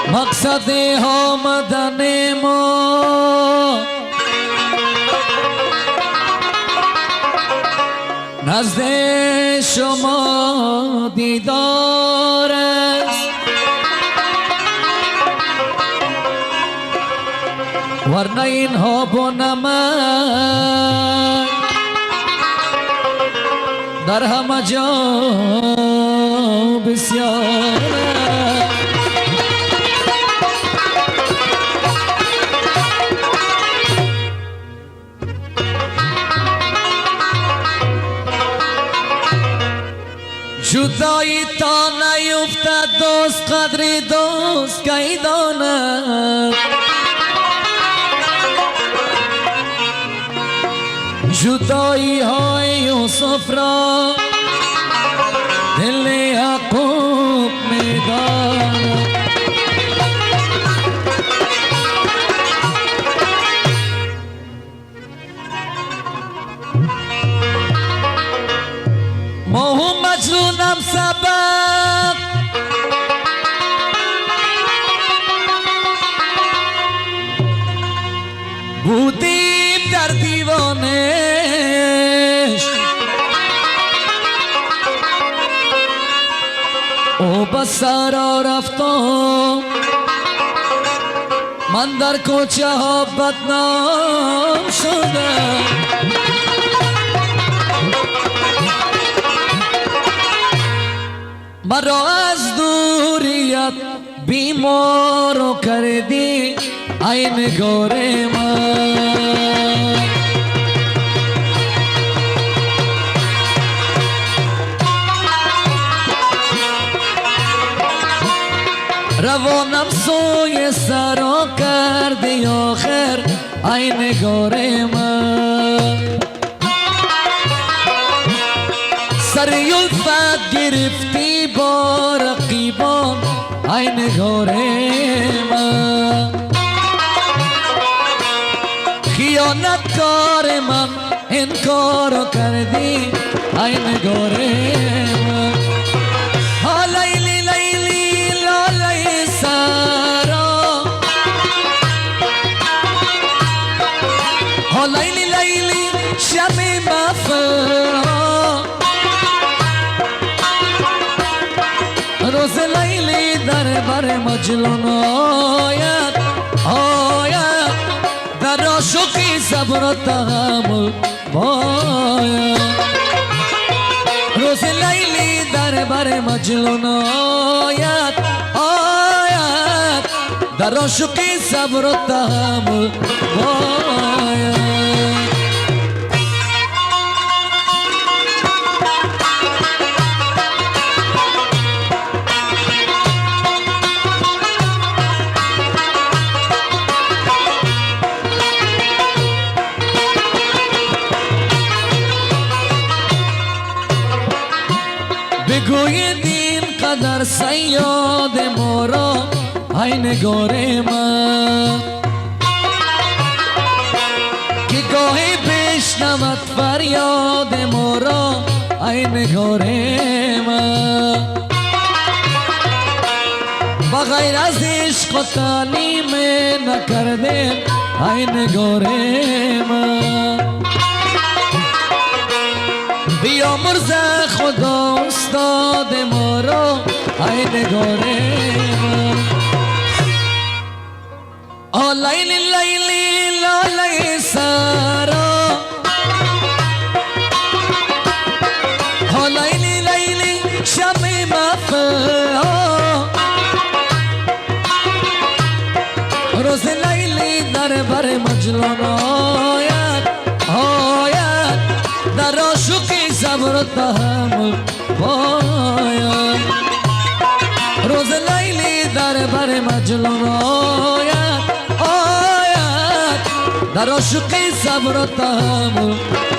مقصد آمدن ما نزد شما دیدار است، ورنه این آب و نمک در همه جا بسیار است. جدایی تا نیفتد دوست قدری دوست کی داند، جدایی های یوسف را دل یعقوب میداند. ما هم مجنونم سبب بودیم در دیوانش، او بسرا رفتم من در کوچه ها بدنام شدم. مرا از دوریت بیمار کردی ای نگار من، روانم سوی سرا کردی آخر ای نگار من، سری الفت گرفتی با رقیبان ای نگار من، خیانتکار من انکارو کردی ای نگار من. ها لیلی لیلی لالی سارا، ها لیلی لیلی شمی مفرا، روز لیلی در بر مجنون آید آید، در عاشقی صبر و تحمل باید. روز لیلی در بر مجنون آید آید، در عاشقی صبر و تحمل باید. بگوید این قدر صیاد ما را ای نگار من، که گاهی بشنود فریاد ما را ای نگار من، بغیر از عشق و تعلیم نکرده ای نگار من. بیامرز خدا استاد ما را ای نگار من. آ لیلی لیلی لالی سارا، آ لیلی لیلی شمی مفرا، روز لیلی در بر مجنون آید آید، در عاشقی صبر و تحمل باید. روز لیلی در بر مجنون آید آید، در عاشقی صبر و تحمل